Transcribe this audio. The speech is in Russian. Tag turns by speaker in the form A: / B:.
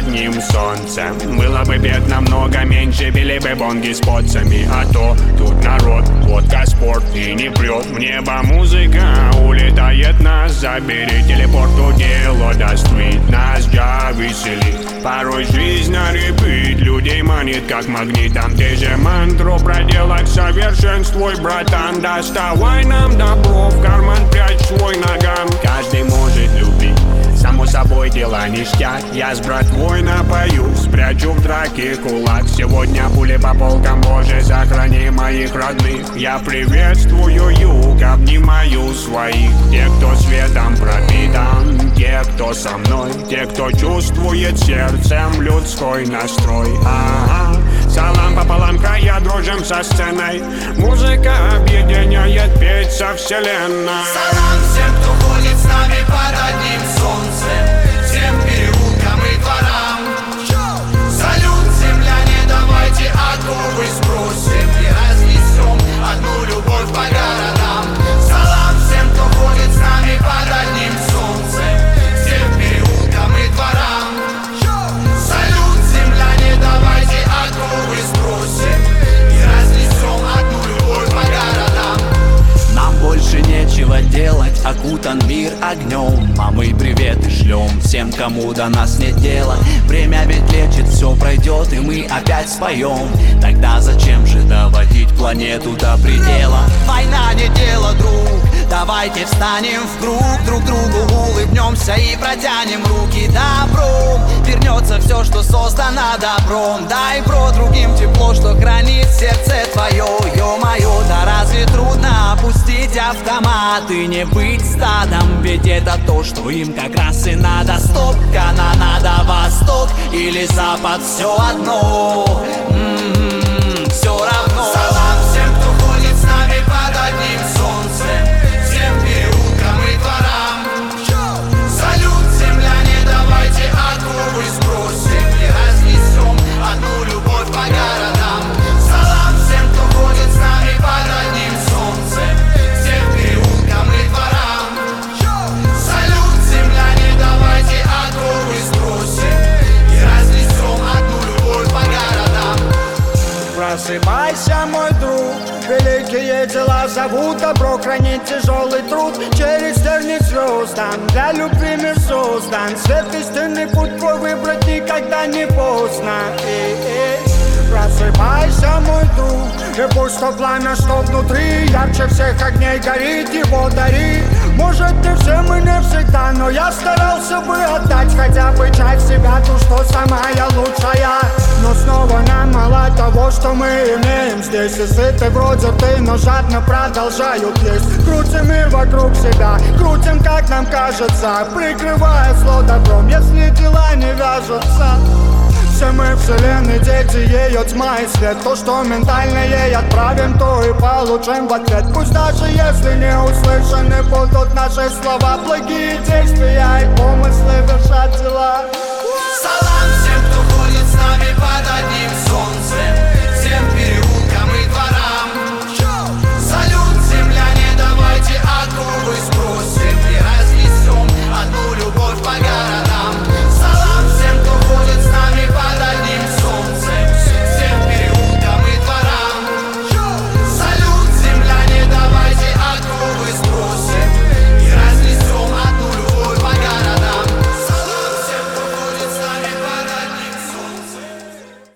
A: одним солнцем. Было бы бед намного меньше, били бы бонги с поцами. А то тут народ, водка, спорт и не прет в небо музыка. Улетает нас, забери телепорт, дело даст вид. Нас я весели, порой жизнь на репит. Людей манит как магнитом, ты же мантру проделай к совершенству, братан. Доставай нам добро, в карман прячь свой наган. Каждый может любить, само собой дела ништяк. Я с братвой напою, спрячу в драке кулак. Сегодня пули по полкам, Боже, сохрани моих родных. Я приветствую юг, обнимаю своих. Те, кто светом пропитан, те, кто со мной, те, кто чувствует сердцем людской настрой. Ага. Салам пополам, края дружим со сценой. Музыка объединяет, петь со вселенной.
B: Салам всем, кто ходит с нами под одним солнцем, всем переулкам и дворам. Салют, земляне, давайте оковы сбросим и разнесем одну любовь по городам. Салам всем, кто ходит с нами под одним солнцем, всем переулкам и дворам. Салют, земляне, давайте оковы сбросим и разнесем одну любовь по городам.
C: Нам больше нечего делать, окутан мир огнем, а мы приветы шлем всем, кому до нас нет дела. Время ведь лечит, все пройдет, и мы опять споем. Тогда зачем же доводить планету до предела? Война не дело, друг, давайте встанем в круг, друг другу улыбнемся и протянем руки добром. Вернется все, что создано добром. Дай, бро, другим тепло, что хранит сердце твое. Ё-моё, да разве трудно опустить автомат и не быть стадом? Ведь это то, что им как раз и надо. Стоп, канонада, восток или запад, все одно, все равно.
B: Салам всем, кто ходит с нами под одним солнцем, всем переулкам и дворам. Салют, земляне, давайте оковы сбросим и разнесем одну любовь по городам. Салам всем, кто ходит с нами под одним солнцем, всем переулкам и дворам. Салют, земляне, давайте оковы сбросим и разнесем одну любовь по городам.
D: Просыпайся, мой друг, великие дела зовут добро, хранить тяжелый труд через тернии звездам. Для любви мир создан, свет истинный путь твой выбрать никогда не поздно. Просыпайся, мой друг, и пусть то пламя, что внутри, ярче всех огней горит, его дари. Может, не всем и не всегда, но я старался бы отдать хотя бы часть себя, ту, что самая лучшая. Но снова нам мало того, что мы имеем здесь. И сыты вроде ты, но жадно продолжают есть. Крутим мир вокруг себя, крутим, как нам кажется, прикрывая зло добром, если дела не вяжутся. Все мы вселенной дети, ее тьма и свет. То, что ментально ей отправим, то и получим в ответ. Пусть даже если не услышаны будут наши слова, благие действия и помыслы вершат дела.